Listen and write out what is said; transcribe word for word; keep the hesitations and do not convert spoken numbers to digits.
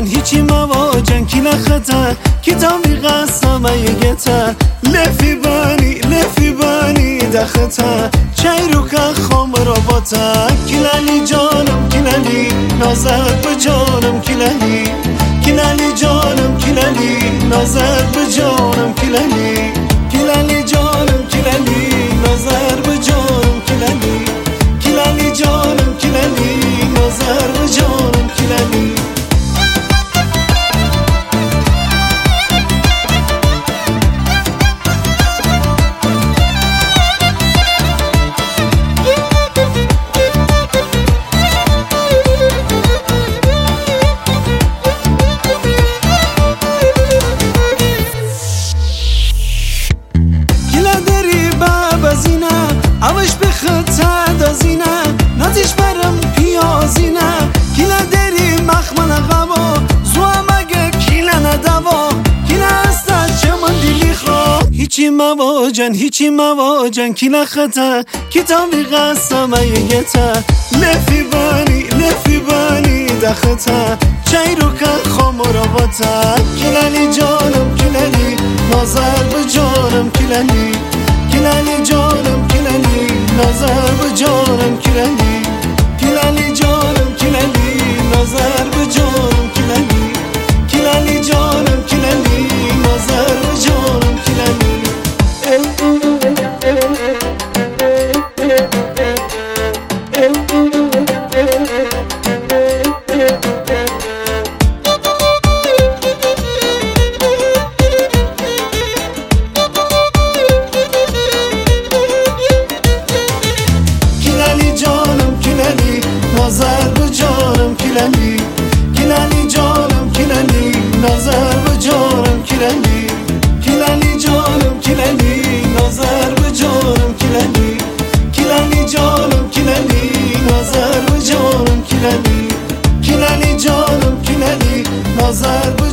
هیچی مواجن کی نخطا کتابی قسمه یگتا لفی بانی لفی بانی دختا چیرو که خام را باتا کلالی جانم کلالی نازر به جانم کلالی کلالی جانم کلالی نازر به جانم کلالی کلالی جانم کلالی نازر به جانم کلالی کلالی جانم کلالی نازر به جانم کلالی اوش به خطا دازینه نازش برم پیازینه کلا دری مخمن غوا زوا مگه کلا ندوا کلا استا چمن دیلی خوا هیچی مواجن هیچی مواجن کلا خطا کتابی قسمه یگتا لفی بانی لفی بانی دختا چیرو که خام را باتا کلالی جانم کلالی نازر به جانم کلالی کلالی جانم کلالی نظر به جانم کلالی کلالی جانم کلالی نظر به جانم کلالی کلالی جانم کلالی نظر به جانم کلالی نظر به جانم کلالی کلالی جانم کلالی نظر به جانم کلالی کلالی جانم کلالی نظر به جانم کلالی کلالی جانم کلالی نظر به جانم کلالی کلالی جانم کلالی نظر